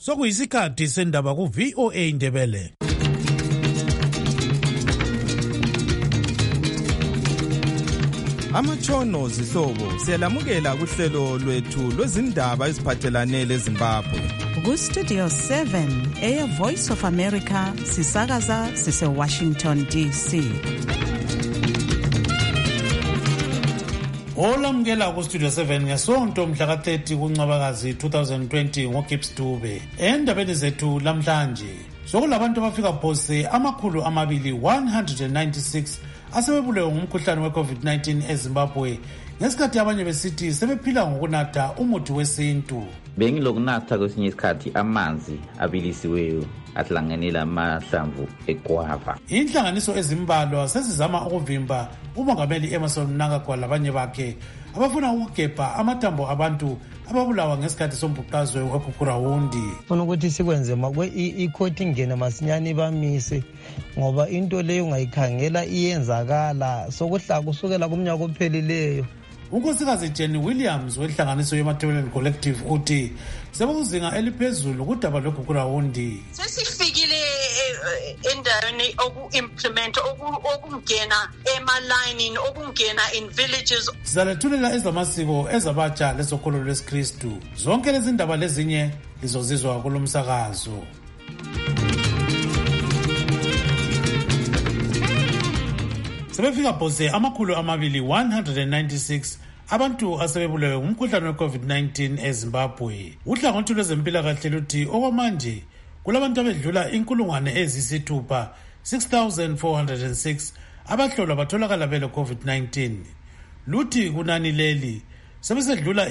Sokuyisikhathi sendaba ku VOA Indebele. Amatshono zihlobo siyalamukela kuhlelo lwethu lwezindaba eziphathelane leZimbabwe. Ku Studio 7 Air Voice of America sisakaza sise Washington DC. Olamukela ku Studio 7 ngesonto mhla ka-30 kuNcwabakazi 2020 ngoGibbs Dube. Endabeni zethu lamhlanje sokulabantu abafika phose 296 asebebulewe ngumkhuhlane we-COVID-19 eZimbabwe ngesikhathi abanye besithi sebephila ngokunatha umuthi wesintu. Bengilokunatha kwesinye isikhathi amanzi abilisiweyo ahlangene lamahlamvu egwava. Inhlanganiso ezimbalwa sezizama ukuvimba umongameli Emmerson Mnangagwa labanye bakhe abafuna ukugebha amathambo abantu ababulawa ngesikhathi sombhuqazwe wePhuphurawundi. Funa ukuthi sikwenze ikhoti ingene masinyane bamise ngoba into leyo ungayikhangela iyenzakala sokuhla kusukela kumnyaka ophelileyo. Unkosikazi Jenny Williams wenhlanganiso yeMatabeleland Collective uthi sekuzinga eliphezulu kudaba lwePhuphurawundi. Sesifikile endaweni oku-implement okungena ema-lining okungena in villages. Sizalethulela ezamasiko ezabatsha lezokholo lwesikristu. Zonke lezi ndaba lezinye lizozizwa kulo msakazo. Sebefika phose 296 abantu asebebulewe ngumkhuhlane we-COVID-19 eZimbabwe. Uhlangothi lwezempilakahle luthi okwamanje kulabantu abedlula 6,406 abahlolwa batholakala bele COVID-19. Luthi kunani leli sebesedlula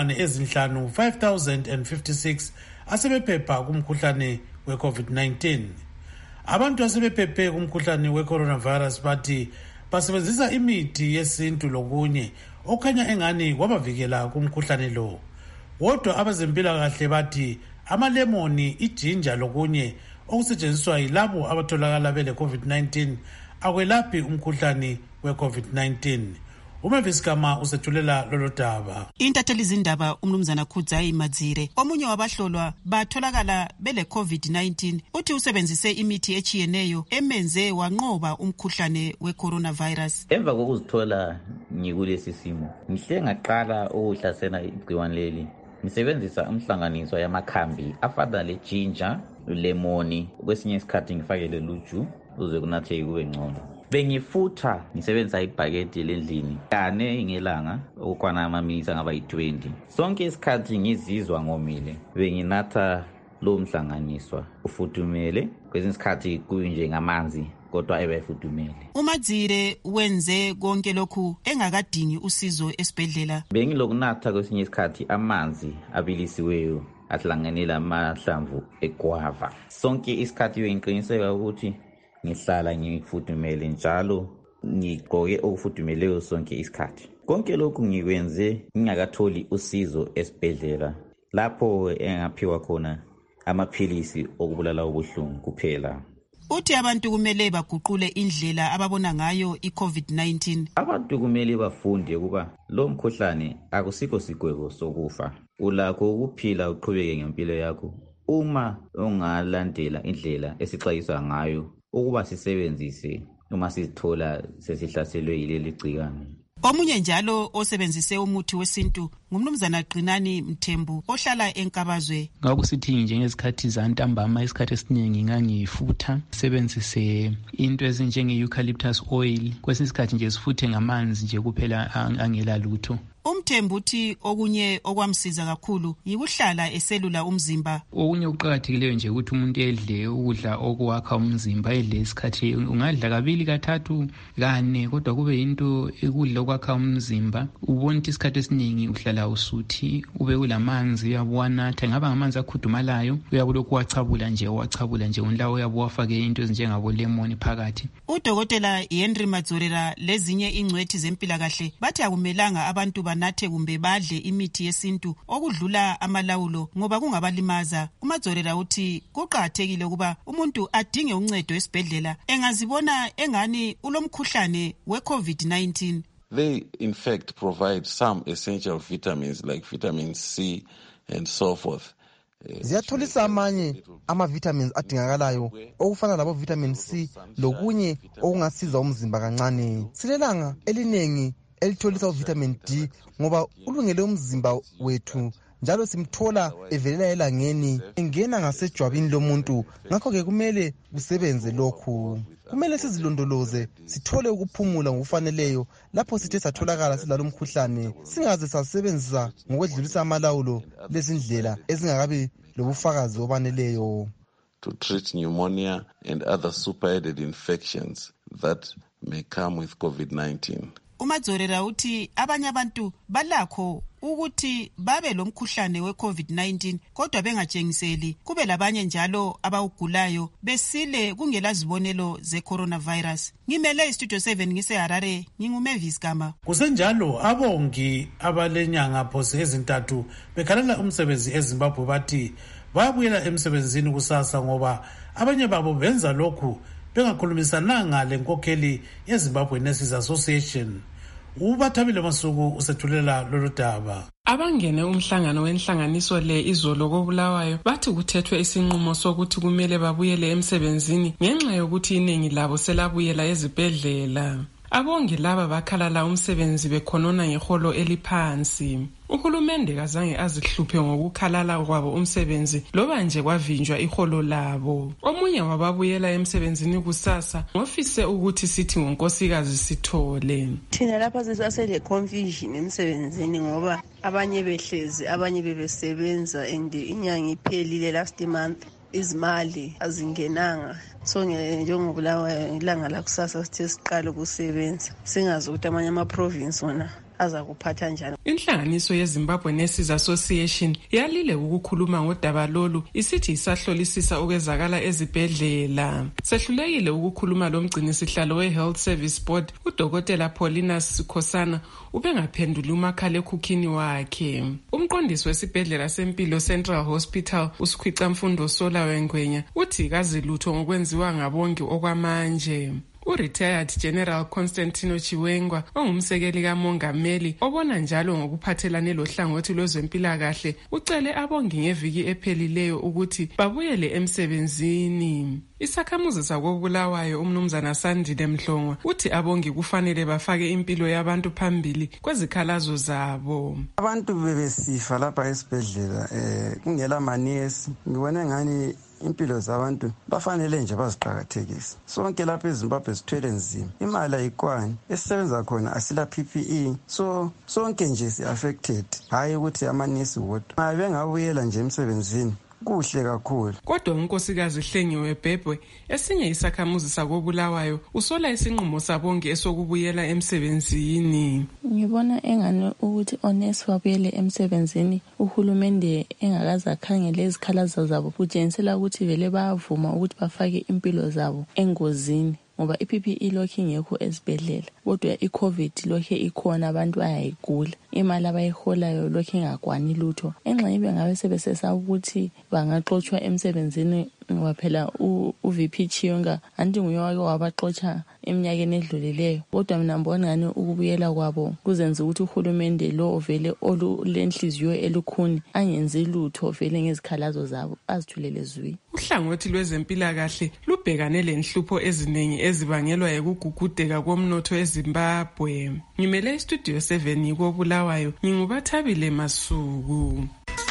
5,056 asebephepha kumkhuhlane we-COVID-19. Abantu asebephephe kumkhuhlane we-coronavirus bathi basebenzisa imithi yesintu lokunye okhanya engani kwabavikela kumkhuhlane lo. Kodwa abezempilakahle bathi amalemoni, ijinja lokunye okusetshenziswa yilabo abatholakala bele COVID-19 akwelaphi umkhuhlane we-COVID-19. Umavis Kama usethulela lolo daba. Intatheli zindaba umnumzana Khudzayi Madzire omunye wabahlolwa batholakala bele COVID-19 uthi usebenzise imithi echiyeneyo emenze wanqoba umkhuhlane we-coronavirus. Emva kokuzithola ngikulesi simo ngihle ngaqala ukuhlasela igciwane leli ngisebenzisa umhlanganiso yamakhambi afana le-ginger, lemoni, kwesinye isikhathi ngifakele luju uze kunatheke kube ngcono. Bengifutha ngisebenzisa ibhakede lendlini kane ngelanga okwana amaminitsi angaba yi-20. Sonke isikhathi ngizizwa ngomile benginatha lo mhlanganiswa ufuthumele, kwesinye isikhathi kunje ngamanzi kodwa ebefudumele. uMadzire wenze konke lokhu engakadingi usizo esibhedlela. Bengilokunatha kwesinye isikhathi amanzi abilisiweyo ahlangene lamahlamvu egwava. Sonke isikhathi bengiqiniseka ukuthi ngihlala ngifudumele njalo ngigqoke okufudumeleyo sonke isikhathi. Konke lokhu ngikwenze ngingakatholi usizo esibhedlela lapho engaphiwa khona amaphilisi okubulala ubuhlungu kuphela. Uthi abantu kumele baguqule indlela ababona ngayo i-COVID-19. Abantu kumele bafunde ukuba lo mkhuhlane akusikho sigwebo sokufa. Ulakho ukuphila uqhubeke ngempilo yakho uma ungalandela indlela esixwayiswa ngayo ukuba sisebenzise uma sizithola sesihlaselwe yileli gcikwane. Omunye njalo osebenzise umuthi wesintu ngumnumzana Qinani Mthembu ohlala eNkabazwe. Ngakusithi njengesikhathi zantambama isikhathi esiningi ngangifutha sebenzise into ezinjenge-eucalyptus oil, kwesinye isikhathi nje sifuthe ngamanzi nje kuphela angela lutho. Umthembu uthi okunye okwamsiza kakhulu yikuhlala eselula umzimba. Okunye ukuqakathekileyo nje ukuthi umuntu edle ukudla okwakha umzimba, edle isikhathi ungadla kabili kathathu kane kodwa kube into ukudla okwakha umzimba. Ubona ukuthi isikhathi esiningi uhlala usuthi ube kulamanzi uyabuwanatha, ngaba ngamanzi akhudumalayo uyabulokhu wacabula nje unlawo uyabuwafake into ezinjengabo lemon phakathi. Udokotela Henry Madzorera lezinye ingcwethi zempilakahle bathi akumelanga abantu banathe kumbe badle imithi yesintu okudlula amalawulo ngoba kungabalimaza. uMadzorera uthi kuqakathekile ukuba umuntu adinge uncedo esibhedlela engazibona engani ulomkhuhlane we-COVID-19. They in fact provide some essential vitamins like vitamin C and so forth ziyatholisa amanye ama-vitamins adingakalayo okufana labo-vitamin C lokunye okungasiza umzimba kancane. Silelanga eliningi elitholisa u-vitamin D ngoba ulungele umzimba wethu njalo simthola evelela elangeni engena ngasejwabini lomuntu. Ngakho-ke kumele kusebenze lokhu. Kumele sizilondoloze, sithole ukuphumula ngokufaneleyo lapho sithe satholakala silalo mkhuhlane, singaze sasebenzisa ngokwedlulisa amalawulo lezindlela ezingakabi lobufakazi obaneleyo. To treat pneumonia and other super-added infections that may come with COVID-19. uMadzorera uthi abanye abantu balakho ukuthi babe lomkhuhlane we-COVID-19 kodwa bengatshengiseli, kube labanye njalo abawugulayo besile kungela zibonelo ze-coronavirus. Ngimele iStudio 7 ngiseHarare, nginguMavis Gama. Kusenjalo abongi abalenyanga phose ezintathu bekhalela umsebenzi eZimbabwe bathi bayabuyela emsebenzini kusasa ngoba abanye babo benza lokhu bengakhulumisananga lenkokheli yeZimbabwe Nurses Association. Ubathabile Masuku usethulela lolu daba. Abangene umhlangano wenhlanganiso le izolo koBulawayo bathi kuthethwe isinqumo sokuthi kumele babuyele emsebenzini ngenxa yokuthi iningi labo selabuyela ezibhedlela. Abongi laba bakhalala umsebenzi bekhonona ngeholo eliphansi. Uhulumende kazange azihluphe ngokukhalala kwabo umsebenzi loba nje kwavinjwa iholo labo. Omunye wababuyela emsebenzini kusasa ngofise ukuthi sithi ngonkosikazi Sithole. Thina lapha sisasele confusion emsebenzini ngoba abanye behlezi abanye bebesebenza and inyanga iphelile last month. Izimali azingenanga. So njengobulawa ilanga la kusasa sithe siqala ukusebenza singazi ukuthi amanye ama-province wona aza kuphatha njani. Inhlanganiso yeZimbabwe Nurses Association yalile ukukhuluma ngodaba lolu isithi isahlolisisa okwezakala ezibhedlela. Sehlulekile ukukhuluma lomgcinisihlalo we-Health Service Board uDokotela Paulinus Khosana ubengaphenduli umakhalekhukhini wakhe. Umqondisi wesibhedlela sempilo Central Hospital uSikhwicamfundo Solawe Ngwenya uthi kazilutho ngokwenziwa ngabongi okwamanje. U-retired General Constantino Chiwengwa ongumsekeli kamongameli obona njalo ngokuphathelane lohlangothi lwezempilakahle ucele abongi ngeviki ephelileyo ukuthi babuyele emsebenzini. Isakhamuzi sakoBulawayo umnumzana Sandile Mhlongwa uthi abongi kufanele bafake impilo yabantu phambili kwezikhalazo zabo. Abantu bebesifa lapha esibhedlela kungela manesi ngibone ngani impilo zabantu bafanele nje baziqhakathekise. Sonke lapha eZimbabwe sithwele nzima, imali ayikwani, esisebenza khona asila PPE, so sonke nje si-affected, hayi ukuthi amanesi wodwa. Bengabuyela nje emsebenzini kuhle kakhulu. Kodwa unkosikazi Hlengiwe Bhebhe esinye isakhamuzi sakoBulawayo usola isinqumo sabongi esokubuyela emsebenzini. Ngibona engane ukuthi onesi wabuyele emsebenzini uhulumende engakaza khangele izikhalazo zabo kutshengisela ukuthi vele bayavuma ukuthi bafake impilo zabo engozini ngoba iPPE lokhu ingekho esibhedlela kodwa iCovid lokhu ikhona abantu ayayigula imali abayiholayo lokhu ingakwani lutho enxa ibe ngabe sebesesa ukuthi bangaxoxwa emsebenzini ngoba phela uVP Chiyonga anti nguye wake wabaxoxa eminyakeni edlulileyo kodwa mina ngibona ngani ukubuyela kwabo kuzenza ukuthi uhulumende lo ovele olenhliziyo elukhuni angenzi lutho vele ngezikhalazo zabo azithulele zwi. Uhlangothi lwezempilakahle lubhekane lenhlupho eziningi ezibangelwa yikugugudeka komnotho eZimbabwe. Ngimele iStudio 7 koBulawayo ngingubathabile Masuku.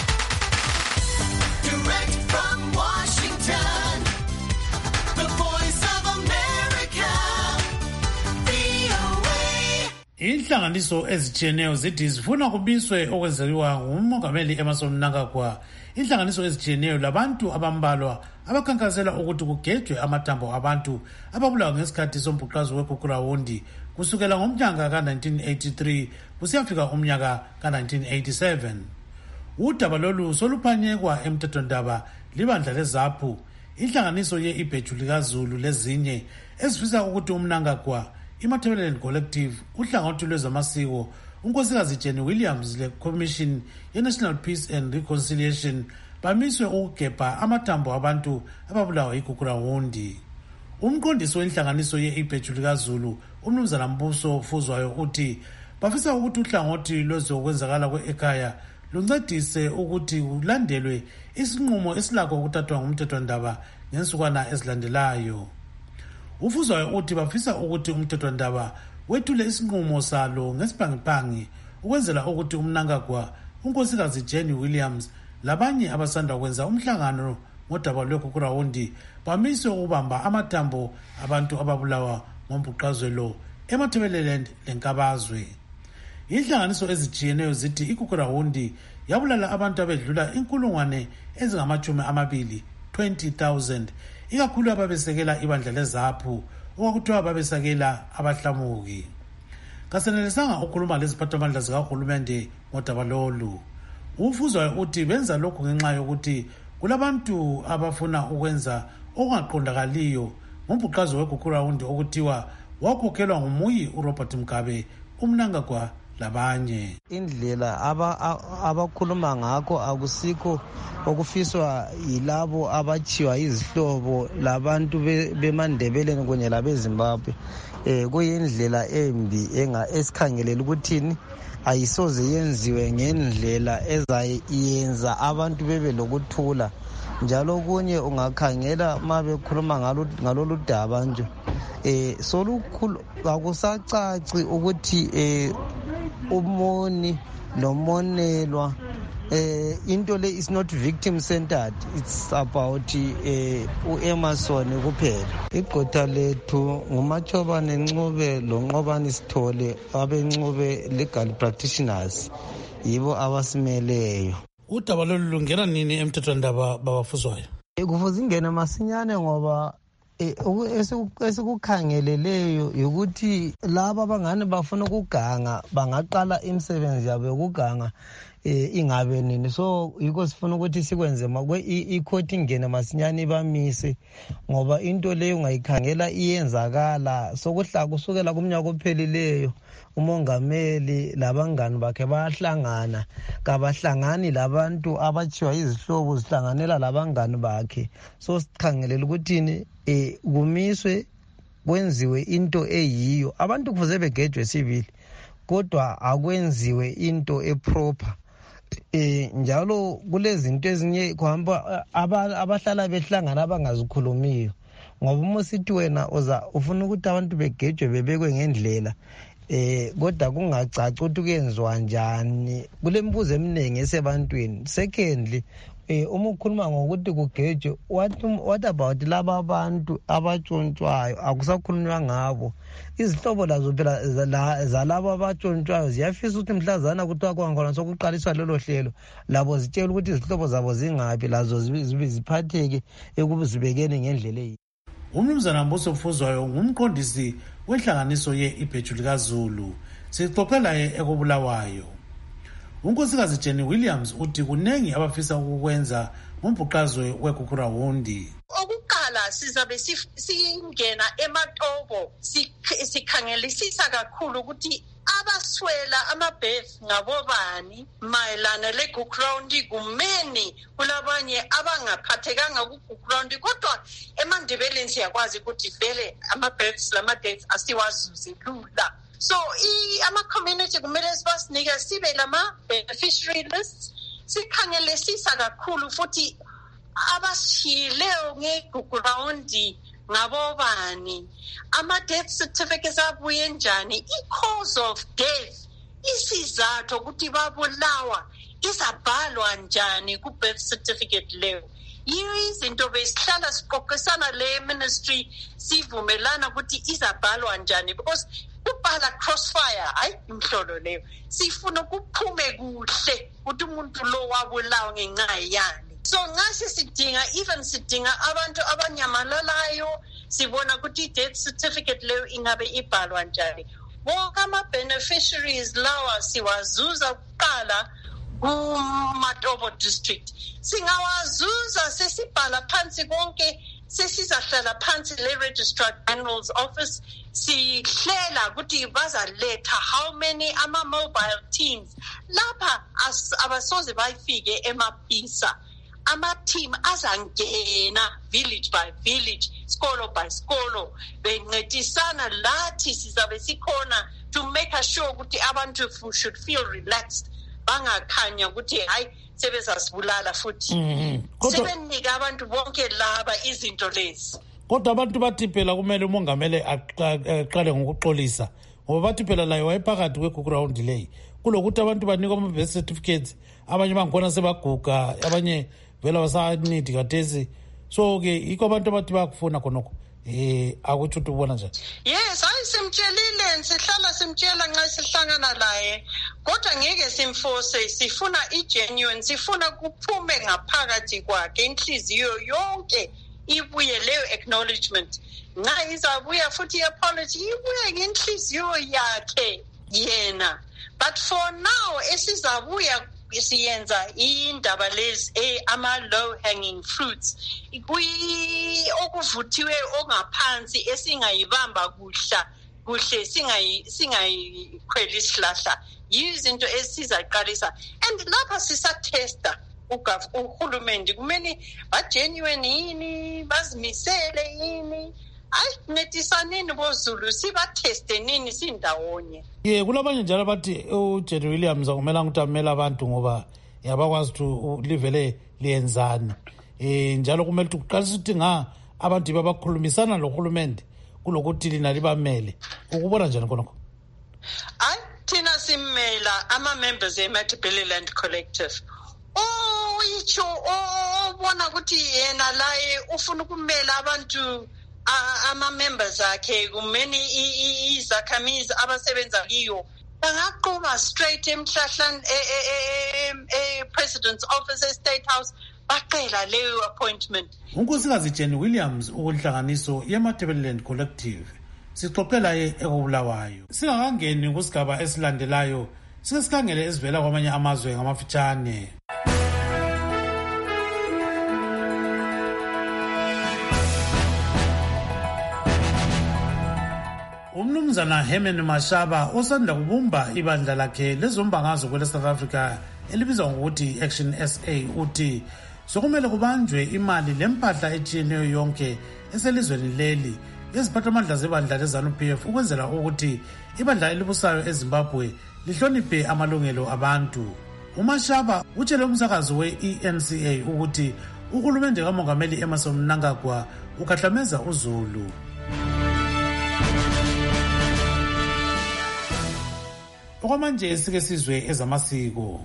Inhlanganiso ezitshiyeneyo zithi zifuna kubiswe okwenziwa ngumongameli Emmerson Mnangagwa. Inhlanganiso ezitshiyeneyo labantu abambalwa abakhankasela ukuthi kugejwe amathambo abantu ababulawa ngesikhathi sombhuqazo weKukurawundi kusukela ngomnyaka ka-1983 kusiyafika umnyaka ka-1987. Udaba lolu soluphanyekwa emthethwandaba libandla leZAPHU, inhlanganiso ye-Ibheju likaZulu lezinye ezifisa ukuthi uMnangagwa, iMatabeleland Collective, uhlangothi lwezamasiko, unkosikazi Jenny Williams le-Commission ye-National Peace and Reconciliation bamiswe ukugebha amathambo abantu ababulawa yiKukurawundi. Umqondisi wenhlanganiso ye-Ibheju likaZulu, umnumzana Mbuso Fuzwayo uthi bafisa ukuthi uhlangothi lwezokwenzakala kwe-ekhaya luncedise ukuthi kulandelwe isinqumo esilakho ukuthathwa ngumthethwandaba ngensukwana ezilandelayo. Ufuzwayo uthi bafisa ukuthi umthethwandaba wethule isinqumo salo ngesiphangi ukwenzela ukuthi uMnangagwa, unkosikazi Jenny Williams labanye abasanda kwenza umhlangano ngodaba lwekhukurawundi bamiswe ukubamba amathambo abantu ababulawa ngombhuqazwe eMatabeleland leNkabazwe. Inhlanganiso ezijiyeneyo zithi ikhukurawundi yabulala abantu abedlula 20,000 ikakhulu ababesekela ibandla leZAPU okwakuthiwa babesekela abahlamuki. Kasenelisanga ukukhuluma leziphathamandla zikahulumende ngodaba lolu. Ufuzwayo uthi benza lokhu ngenxa yokuthi kulabantu abafuna ukwenza okungaqondakaliyo ngombhuqazwe wekhukurawundi okuthiwa wakhokhelwa ngumuyi uRobert Mugabe, uMnangagwa labanye. Indlela abakhuluma ngakho akusikho okufiswa yilabo abachiwa izihlobo labantu beMandebeleni kunye labeZimbabwe. Kuyindlela embi esikhangelela ukuthini ayisoze yenziwe ngendlela ezayenza abantu bebe lokuthula. Njalo kunye ungakhangela mabekhuluma ngalolu daba nje solukhulu akusacaci ukuthi umoni nomonelwa into le is not victim centered, it's about uEmerson kuphela. Igqotha lethu nguMachobane Ncube loNqobani Sithole abeNcube legal practitioners yibo abasimeleyo. Udaba lolu lungena nini emthethwandaba babafuzwayo? Kufuze ingene masinyane ngoba esikukhangeleleyo ukuthi laba abangane bafuna ukuganga bangaqala imisebenzi yabo yokuganga ingabe nini. So yiko sifuna ukuthi sikwenze icourt ingene masinyane bamise ngoba into leyo ungayikhangela iyenzakala sokuhla kusukela kumnyaka ophelileyo umongameli labangani bakhe bayahlangana kabahlangani labantu abachiwa izihlobo zihlanganela labangani bakhe. So sikhangelela ukuthi kumiswe kwenziwe into eyiyo. Abantu kufuze begejwe sibili kodwa akwenziwe into eproper. Njalo kulezinto ezinye kuhamba abahlala behlangana abangazikhulumiyo ngoba uma sithi wena ufuna ukuthi abantu begejwe bebekwe ngendlela kodwa kungacaci ukuthi kuyenziwa njani. Kule mibuzo eminingi esebantwini. Secondly, uma ukhuluma ngokuthi kugejwe, what about laba abantu abatshontshwayo? Akusakhulunywa ngabo. Izihlobo lazo phela zalabo abatshontshwayo ziyafisa ukuthi mhlazana kuthiwa kwangona sokuqaliswa lelo hlelo labo zitshela ukuthi izihlobo zabo zingaphi lazo ziphatheke ekuzibekeni ngendlela eyi. Umnumzana Mbuso Mfuzwayo ngumqondisi wenhlanganiso ye-Ibheju likaZulu. Sixoxela ekubulawayo. Unkosikazi Jenny Williams uthi kunengi abafisa ukukwenza ngombhuqazwe wekhukurawundi. Okuqala sizabe singena eMatobo sikhangelisisa kakhulu ukuthi abaswela amabhethi ngabobani mayelana lekhukurawundi. Kumeni kulabanye abangaphathekanga kukhukurawundi kodwa eMandebeleni siyakwazi ukuthi vele amabhethi lama-deaths asiwazuze lula. So ama-community kumele sibasinike sibe lama-beneficiary lists sikhangelisisa kakhulu futhi abashiyileyo ngekhukurawundi ngabobani, ama-death certificates abuye njani, i-cause of death, isizathu ukuthi babulawa izabhalwa njani ku-birth certificate leyo. Yiyo izinto besihlala siqoqisana le-ministry sivumelana ukuthi izabhalwa njani because kubhala crossfire hayi imhlolo leyo. Sifuna kuphume kuhle ukuthi umuntu lo wabulawa ngenxa yani. So ngase sidinga abantu abanyamalalayo sibona ukuthi i-death certificate leyo ingabe ibhalwa njani. Wonke ama-beneficiaries lawa siwazuza kuqala kuMatobo district. Singawazuza sesibhala phansi konke sesizahlala phansi le-registrar general's office sihlela ukuthi bazaletha how many ama-mobile teams lapha abasoze bayifike emapisa. Ama-team azangena village by village, skolo by skolo, bencedisana lathi sizabe sikhona to make sure ukuthi abantu should feel relaxed bangakhanya ukuthi hayi sebezasibulala futhi sebenika abantu bonke laba izinto lezi. Kodwa abantu bathi phela kumele umongameli aqale ngokuxolisa ngoba bathi phela layo wayephakathi kwe-ground leyi kulokuthi abantu banikwa ama-birth certificates abanye bangikhona sebaguga abanye vele basanidi kathesi so-ke yikho abantu abathi bayakufuna khonokho akutsho ukuthi ubona njani. Yes, hayi simtshelile sihlala simtshela nxa sihlangana laye kodwa ngeke simforce, sifuna i-genuine, sifuna kuphume ngaphakathi kwakhe inhliziyo yonke ibuye leyo acknowledgement. Nxa izabuya futhi apology ibuye ngenhliziyo yakhe yena. But for now esizabuya siyenza indaba lezi ama-low hanging fruits okuvuthiwe ongaphansi esingayibamba kuhle singayikhweli isihlahla yizinto esizaqalisa and lapha sisatesta uhulumende kumele bagenuine yini bazimisele yini ayinetisaneni bozulu sibatheste nini sindawonye. Kulabanye njalo bathi uJerry Williams akumela ukuthi amela abantu ngoba yabakwazi ukuthi livele liyenzani njalo kumele ukuthi kuqalisa ukuthi abantu babakhulumisana lohulumende kulokuthi lina libamele ukubona njani khonokho. Thina simmela ama-members e-Matabeleland Collective yitsho obona ukuthi yena laye ufuna ukumela abantu ama-members akhe kumeni izakhamizi abasebenza kiyo bangaqhuba straight emhlahlani president's office e-State House baqela leyo appointment. unkosikazi Jenny Williams ukunhlanganiso ye-Matabeleland Collective sixoxela ekubulawayo. Singakangeni kusigaba esilandelayo sike sikhangele ezivela kwamanye amazwe ngamafitshane. Umnumzana Herman Mashaba osanda kubumba ibandla lakhe lezombangazo kwele South Africa elibizwa ngokuthi Action SA uthi sokumele kubanjwe imali lempahla etshiyeneyo yonke eselizweni leli yeziphathamandla zebandla leZANU-PF ukwenzela ukuthi ibandla elibusayo eZimbabwe lihloniphe amalungelo abantu. uMashaba utshele umsakazi we-ENCA ukuthi uhulumende kamongameli Emmerson Mnangagwa ukhahlameza uZulu. Okwamanje sike sizwe ezamasiko.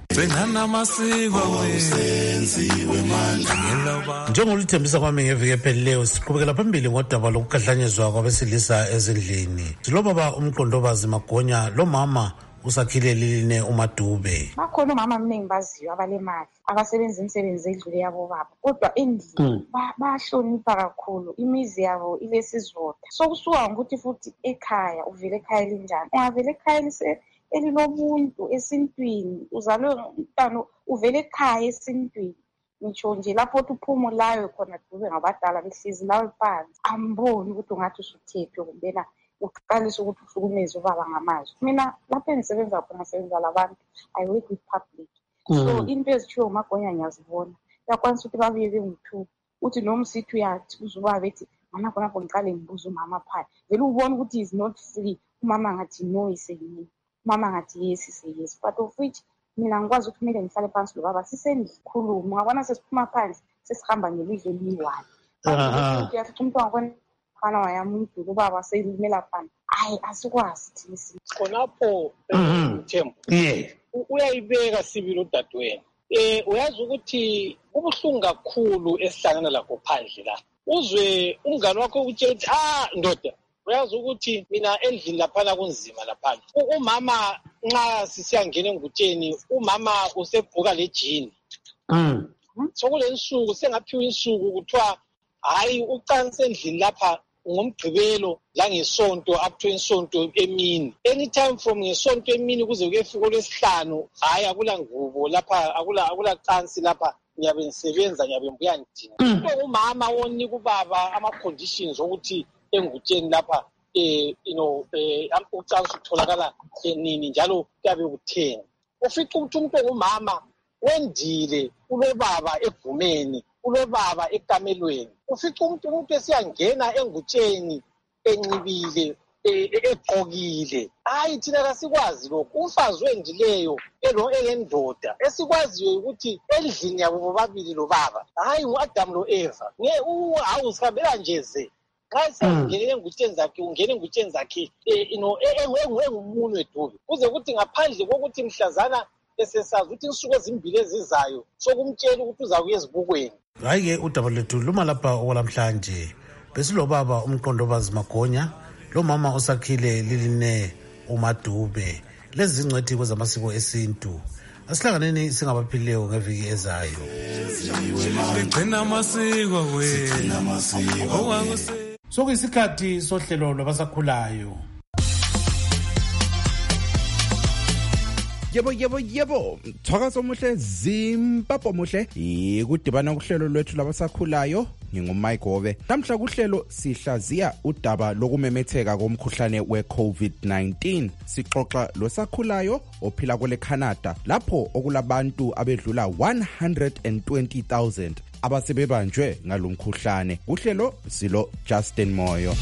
Njengolithembisa kwami ngeviki ephelileyo siqhubekela phambili ngodaba lokukahlanyezwa kwabesilisa ezindlini. Silobaba umqondobazi Magonya lomama usakhile liline uMadube. Bakhona omama mningi baziyo abalemali abasebenza imisebenzi edlule yabo baba kodwa endlini bahlonipha kakhulu imizi yabo ilesizotha. Sokusuka ngokuthi futhi ekhaya uvele ekhaya linjani ungavele ekhaya elilobuntu esintwini uzalwe umntwana uvele ekhaya esintwini ngitsho nje lapho uthi uphumulayo khona dube ngabadala behlezi lawe phansi amboni ukuthi ungathi usuthethwe kumbena uqalisa ukuthi uhlukumeze ubaba ngamazwi. Mina lapho engisebenza khona ngisebenza labantu I work with public so into ezithiwe uMagonya ngiyazibona uyakwanisa ukuthi babuye bengu-2 uthi noma usithi uyathi uzuba bethi mama khonapho ngiqale ngibuza umama phaya vele ubona ukuthi is not free umama ngathi no iseyini mama ngathi yes yes but of which mina ngikwazi ukuthi kumele ngihlale phansi lo baba sisendlikhuluma ungabona sesiphuma phansi sesihamba ngelizwe eliyi-1 uyafica umuntu angakwana wayamuntu ubaba selimela phana hayi asikwazi thina khonapho Thembu uyayibeka sibili udadewenu uyazi ukuthi ubuhlungu kakhulu esihlangana lakho phandle la uzwe umngane wakho ukutshela ukuthi ndoda uyazi ukuthi mina endlini laphana kunzima laphana umama nxa sisiyangena engutsheni umama usebhuka lejini sokule nsuku sengaphiwa insuku kuthiwa hayi ucansi endlini lapha ngomgqibelo langesonto up to isonto emini anytime from ngesonto emini kuze kuyefika olwesihlanu hayi akula ngubo lapha akula cansi lapha ngiyabe ngisebenza ngiyabe ngibuya ngidinga umama wonika ubaba ama-conditions okuthi engutsheni lapha ucansi utholakala nini njalo kuyabe kutheni ufica ukuthi umuntu ongumama wendile ulobaba egumeni ulobaba ekamelweni ufica umuntu esiyangena engutsheni enqibile ephokile. Hayi thina kasikwazi lokho. Umfazi wendileyo engendoda esikwaziyo ukuthi endlini yabo bobabili lo baba hayi uAdam lo Eva hawu sihambela nje ze xa sengene engutsheni zakhe ungene engutsheni zakhe engumunwe edubi kuze kuthi ngaphandle kokuthi mhlazana esesazi ukuthi insuku ezimbili ezizayo sokumtshela ukuthi uzakuya ezibukweni. Hayi-ke udaba lethu luma lapha okwalamhlanje besilobaba umqondobazi Magonya lo mama osakhile Liline uMadube lezi zingcwethi kwezamasiko esintu. Asihlanganeni singabaphilileyo ngeviki ezayo. Sokuyisikhathi sohlelo lwabasakhulayo. Yebo Thwakazo omuhle Zimbabwe muhle ikudibana kuhlelo lwethu labasakhulayo nginguMike Hove. Namhla kuhlelo sihlaziya udaba lokumemetheka komkhuhlane we-COVID-19. Sixoxa losakhulayo ophila kwele Canada lapho okulabantu abedlula 120,000 abasebebanjwe ngalomkhuhlane. Uhlelo silo Justin Moyo.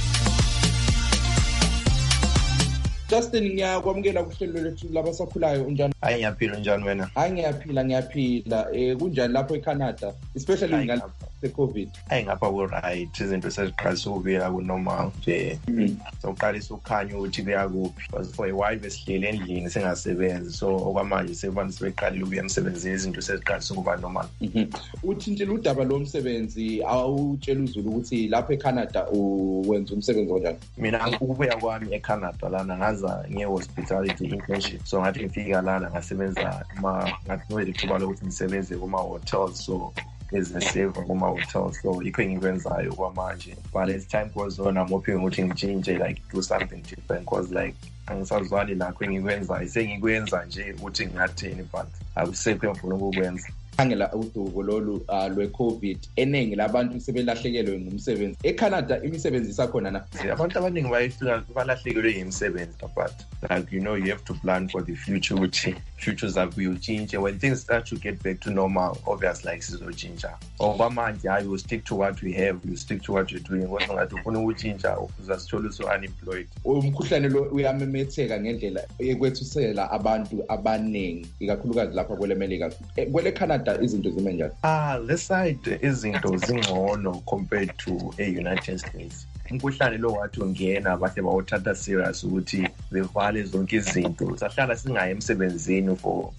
Justin, ngiyakwamukela kuhlelo lethu labasakhulayo unjani? Hayi ngiyaphila njani wena? Hayi ngiyaphila. Kunjani lapho eCanada especially ngale COVID? Hayi ngapha ku right izinto seziqalisa ukubuyela kunormal nje. Soqalisa ukukhanya ukuthi kuyakuphi. Because for a while besihlele endlini singasebenzi so okwamanje sebantu sebeqalile ukuya emsebenzini izinto seziqalisa ukuba normal. Uthintile udaba lomsebenzi awutshela uzulu ukuthi lapho eCanada uwenza umsebenzi onjani? Mina ukubuya kwami eCanada lana ngaza nge-hospitality internship so ngathi ngifika lana ngasebenza ngathi ithuba lokuthi ngisebenze kuma-hotels so ezesave kuma-hotels so ikho engikwenzayo kwamanje but as time goes on I'm hoping ukuthi ngitshintshe like do something different because like angisazwani lakho engikwenzayo sengikwenza nje ukuthi ngingathini but akusekho engifuna ukukwenza. Khangela udubo lolu lwe-COVID eningi labantu sebelahlekelwe ngumsebenzi eCanada imisebenzi isakhona na abantu abaningi bayifika balahlekelwe yimisebenzi but like you have to plan for the future ukuthi futures zakuyochintshe when things start to get back to normal obvious like sizochintsha okwamanje you stick to what we have you stick to what you're doing kodwa ngathi ufuna ukutshintsha uzasithola unemployed. Umkhuhlane lo uyamemetheka ngendlela ekwethusela abantu abaningi ikakhulukazi lapha kwele America kwele Canada izinto zime njani? This side izinto zingcono compared to United States. Umkhuhlane lo wathi ungena bahle bawuthatha serious ukuthi bevale zonke izinto. Sahlala singaye emsebenzini for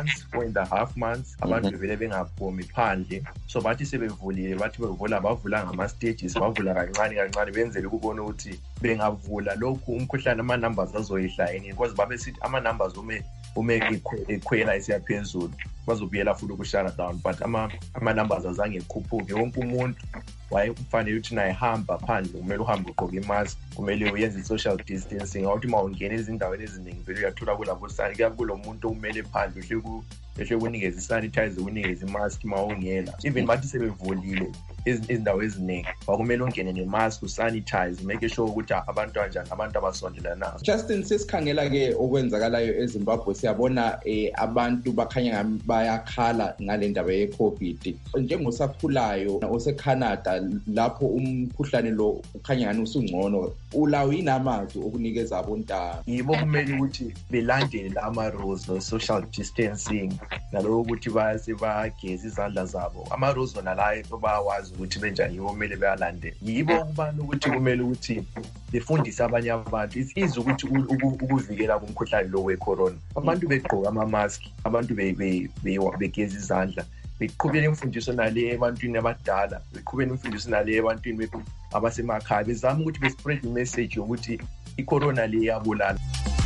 4.5 months. Abantu vele bengaphumi phandle. So bathi sebevulile bathi bavula ngama-stages bavula kancane benzele ukubona ukuthi bengavula lokhu umkhuhlane ama-numbers azoyehla yini because babesithi ama-numbers ume ekhwela esiyaphezulu bazobuyela futhi ukushara down but ama-numbers azange ekhuphuke wonke umuntu wayefanele ukuthi naye hamba phandle kumele uhambe ugqoke imask kumele uyenze i-social distancing awuthi uma ungena ezindaweni eziningi vele uyathola kulo muntu okumele phandle ehle kunikeza i-sanitizer kunikeza imask uma ungena even bathi sebevulile izindawo eziningi wakumele ungene nemask usanitize make sure ukuthi abantu kanjani abantu abasondelanayo. Justin, sesikhangela-ke okwenzakalayo eZimbabwe siyabona abantu bakhanya bayakhala ngale ndaba ye-COVID njengosakhulayo oseCanada lapho umkhuhlane lo ukhanya ngani usungcono ulawo yini amazwi okunikeza abontanga? Yibo kumele ukuthi belandele ama-rules no-social distancing naloko ukuthi bageze izandla zabo ama-rules nalayo bayawazi ukuthi benjani yibo kumele beyalandela. Yibo ukubani ukuthi kumele ukuthi befundise abanye abantu it's easy ukuthi ukuvikela kumkhuhlane lo we-corona abantu begqoka ama-mask abantu begeza izandla beqhubela imfundiso nale ebantwini abadala beqhubela imfundiso nale ebantwini abasemakhaya bezama ukuthi bespread i-message yokuthi i-corona le iyabulala.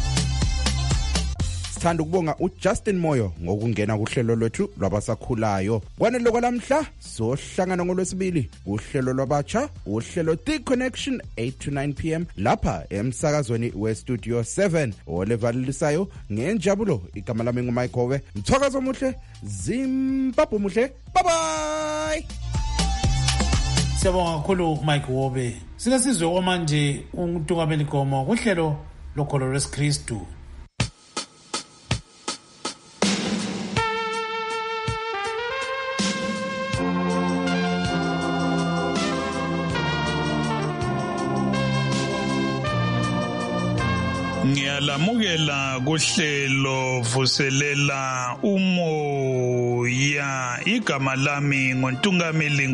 Sithanda ukubonga uJustin Moyo ngokungena kuhlelo lwethu lwabasakhulayo. Kwanele kwalamhla sohlangana ngolwesibili uhlelo lwabatsha uhlelo The Connection 8 to 9 p.m. lapha emsakazweni weStudio 7 olevalisayo ngenjabulo igama lami nguMike Hove. Mthwakazo omuhle Zimbabwe muhle. Bye bye. Siyabonga kakhulu Mike Hove. Sike sizwe omanje uNtungameli Gomo kuhlelo lokholo lwesikristu. Ngiyalamukela kuhlelo vuselela umoya igama lami ngoNtungamili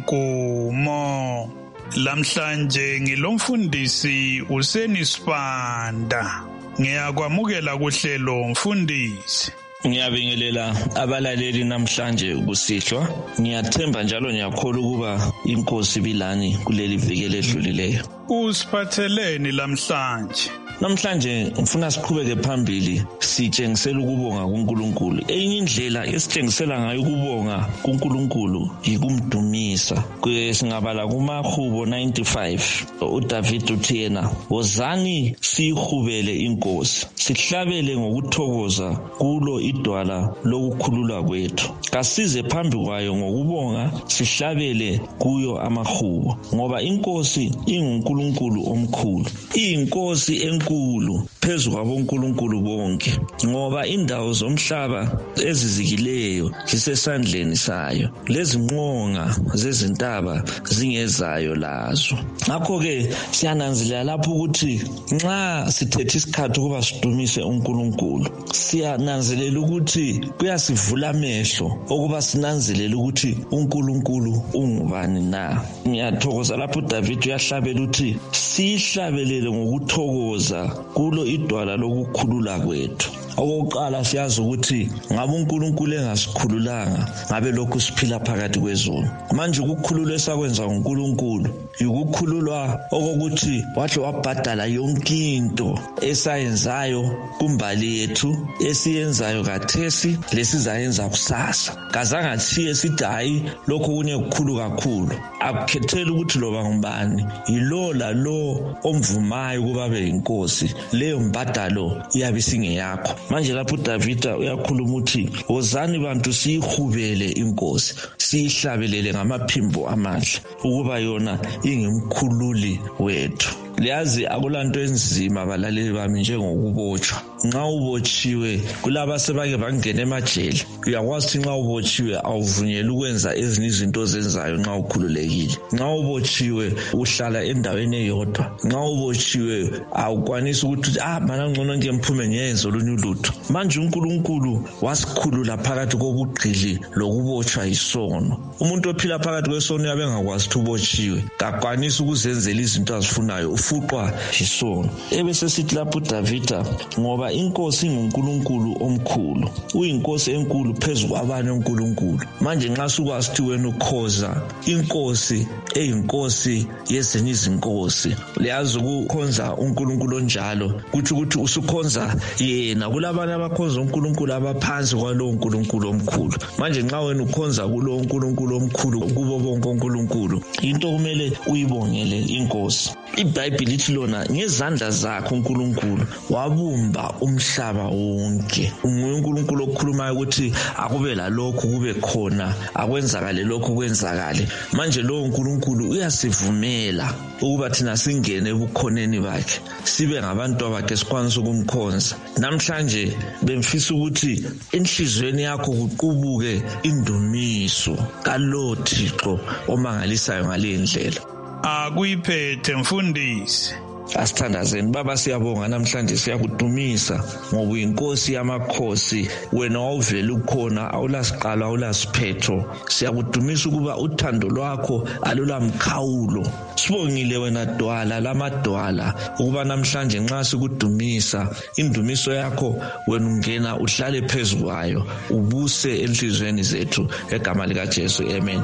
Nkumo. Lamhlanje ngilomfundisi Useni Sibanda. Ngiyakwamukela kuhlelo mfundisi. Ngiyabingelela abalaleli namhlanje kusihlwa. Ngiyathemba njalo ngiyakholwa ukuba inkosi bilani kuleli viki eledlulileyo. Usiphatheleni lamhlanje? Namhlanje ngifuna siqhubeke phambili sitshengisela ukubonga kuNkulunkulu. Enye indlela esitshengisela ngayo ukubonga kuNkulunkulu yikumdumisa. Singabala kuMahubo 95 uDavid uthi yena, "Wozani siyihubele inkosi, sihlabele ngokuthokoza kulo idwala lokukhululwa kwethu. Kasize phambi kwayo ngokubonga, sihlabele kuyo amahubo, ngoba inkosi inguNkulunkulu omkhulu, iyinkosi enkulu phezu kwabonkulunkulu bonke, ngoba indawo zomhlaba ezizikileyo zisesandleni sayo, lezinqonga zezintaba zingezayo lazo." Ngakho-ke siyananzelela lapho ukuthi nxa sithethe isikhathi ukuba sidumise uNkulunkulu, siyananzelela ukuthi kuyasivula amehlo ukuba sinanzelele ukuthi uNkulunkulu ungubani na. Ngiyathokoza lapho uDavid uyahlabela ukuthi sihlabelele ngokuthokoza kulo idwala lokukhulula kwethu. Okokuqala siyazi ukuthi ngabe uNkulunkulu engasikhululanga ngabe lokhu siphila phakathi kwezoni. Manje ukukhululwa esakwenza uNkulunkulu ukukhululwa okokuthi wahle wabhadala yonke into esayenzayo kumbali yethu, esiyenzayo kathesi lesizayenza kusasa. Kazange athiye sithi hayi lokho kunye kukhulu kakhulu. Akukhetheli ukuthi loba ngubani, yilo lalo omvumayo ukuba abe yinkosi, leyo mbadalo iyabe singeyakho. Manje lapho uDavida uyakhuluma uthi, "Wozani bantu siyihubele inkosi, siyihlabelele ngamaphimbo amahle, ukuba yona ingumkhululi wethu." Liyazi akulanto enzima balaleli bami njengokubotshwa. Nxa ubotshiwe kulaba sebake bangena emajele, uyakwazi ukuthi nxa ubotshiwe awuvunyelwa ukwenza ezinye izinto ozenzayo nxa ukhululekile. Nxa ubotshiwe uhlala endaweni eyodwa. Nxa ubotshiwe awukwanisi ukuthi mana ngcono nje ngiphume ngiyenze olunye ulutho. Manje uNkulunkulu wasikhulula phakathi kobugqili lokubotshwa yisono. Umuntu ophila phakathi kwesono uyabe engakwazi ukuthi ubotshiwe, kakwanisi ukuzenzela izinto azifunayo, ufuqwa yisono. Ebesesithi lapho uDavida, ngoba inkosi inguNkulunkulu omkhulu, uyinkosi enkulu phezu kwabanye uNkulunkulu. Manje nxa sukwazi ukuthi wena ukhoza inkosi eyinkosi yezinye izinkosi, liyazi ukukhonza uNkulunkulu onjalo kuthi ukuthi usukhonza yena. Kulabanye abakhonza uNkulunkulu abaphansi kwalowo uNkulunkulu omkhulu. Manje nxa wena ukhonza kulo uNkulunkulu omkhulu kubo bonke uNkulunkulu, into kumele uyibongele inkosi. IBhayibheli lithi lona ngezandla zakhe uNkulunkulu wabumba umhlaba wonke. Nguye uNkulunkulu okhulumayo ukuthi akube lalokho kube khona, akwenzakale lokho kwenzakale. Manje lowo uNkulunkulu uyasivumela ukuba thina singene ebukhoneni bakhe, sibe ngabantu bakhe, sikwanise ukumkhonza. Namhlanje bemfisa ukuthi enhlizweni yakho kuqubuke indumiso kalo Thixo omangalisayo ngale ndlela. Akuyiphethe mfundisi. Asithandazeni baba, siyabonga namhlanje, siyakudumisa ngoba uyinkosi yamakhosi. Wena wawuvela ukhona, awulasiqalo awulasiphetho. Siyakudumisa ukuba uthando lwakho alulamkhawulo. Sibongile wena dwala lamadwala ukuba namhlanje nxa sikudumisa, indumiso yakho wena ungena uhlale phezu kwayo, ubuse enhlizweni zethu egama lika Jesu, amen.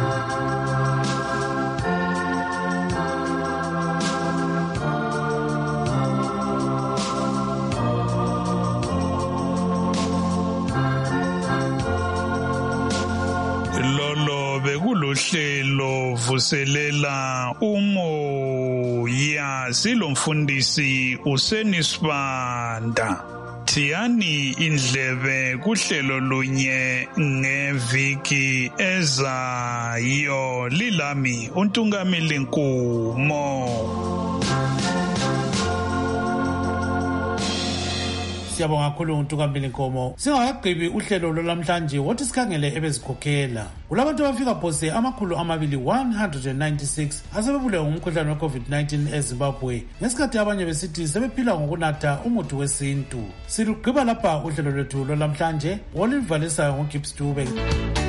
Bekulohlelo vuselela umoya, silomfundisi Useni Sibanda. Thiyani indlebe kuhlelo lunye ngeviki ezayo. Lilami uNtungamili Nkumo. Siyabonga kakhulu Ntukambili Nkomo. Singakagqibi uhlelo lolwamhlanje wothi sikhangele ebezikhokhela. Kulabantu abafika phose amakhulu amabili 196 asebebulewe ngumkhuhlane we-COVID-19 eZimbabwe ngesikhathi abanye besithi sebephila ngokunatha umuthi wesintu. Silugqiba lapha uhlelo lwethu lolwamhlanje olivalisayo ngoGibbs Dube.